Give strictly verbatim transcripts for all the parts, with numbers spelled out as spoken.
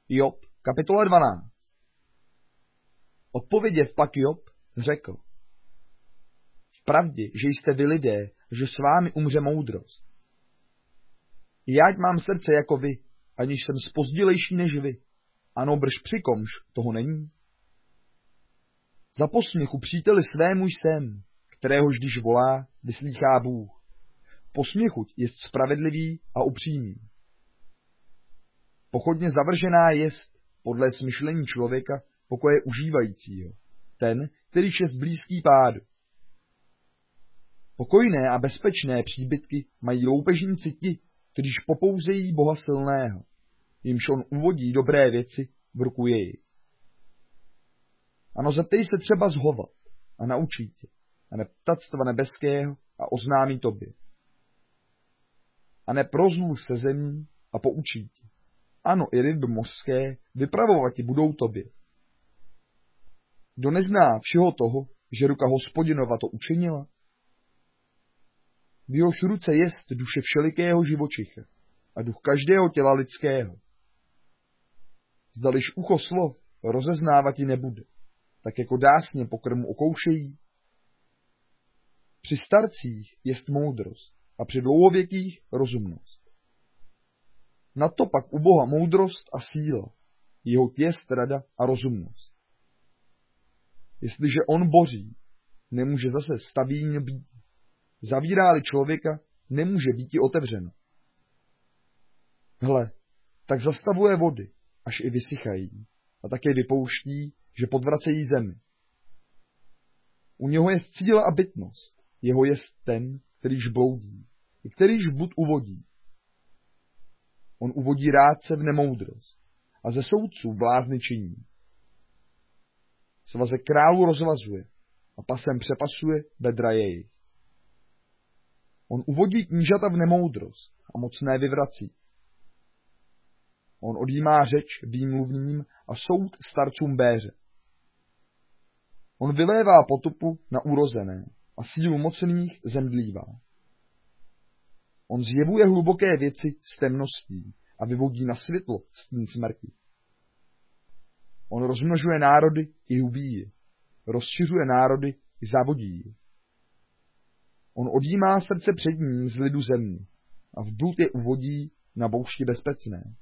Job, kapitola dvanáct. Odpověděv pak Job řekl: Vpravdě, že jste vy lidé, že s vámi umře moudrost. Jáť mám srdce jako vy, aniž jsem zpozdilejší než vy. Ano, brž přikomž toho není. Za posměchu příteli svému jsem, kteréhož když volá, vyslýchá Bůh. Posměchuť jest spravedlivý a upřímný. Pochodně zavržená jest, podle smyšlení člověka, pokoje užívajícího, ten, který jest blízký pádu. Pokojné a bezpečné příbytky mají loupežníci ti, kteříž popouzejí Boha silného, jimž on uvodí dobré věci v ruku jejich. Ano, zeptej se třeba zhovat a naučí tě, a ne ptactva nebeského a oznámí tobě. A ne prozmluv se zemí a poučí tě. Ano, i ryby mořské vypravovati budou tobě. Kdo nezná všeho toho, že ruka Hospodinova to učinila? V jehož ruce jest duše všelikého živočicha a duch každého těla lidského. Zdališ ucho slov rozeznávati nebude, tak jako dásně pokrmu okoušejí. Při starcích jest moudrost a při dlouhověkých rozumnost. Na to pak u Boha moudrost a síla, jeho jest rada a rozumnost. Jestliže on boří, nemůže zase stavíň být. Zavírá-li člověka, nemůže býti otevřeno. Hle, tak zastavuje vody, až i vysychají, a také vypouští, že podvracejí zemi. U něho je síla a bytnost, jeho jest ten, kterýž bloudí, i kterýž blud uvodí. On uvodí rádce v nemoudrost a ze soudců blázny činí. Svazek králu rozvazuje a pasem přepasuje bedra jejich. On uvodí knížata v nemoudrost a mocné vyvrací. On odjímá řeč výmluvným a soud starcům béře. On vylévá potupu na urozené a sílu mocných zemdlívá. On zjevuje hluboké věci z temností a vyvodí na světlo stín smrti. On rozmnožuje národy i hubí je, rozšiřuje národy i závodí je. On odjímá srdce přední z lidu země a v blud je uvodí na boušti bezpečné.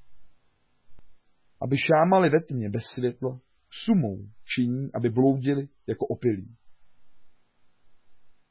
Aby šámali ve tmě bez světla, sumou činí, aby bloudili jako opilí.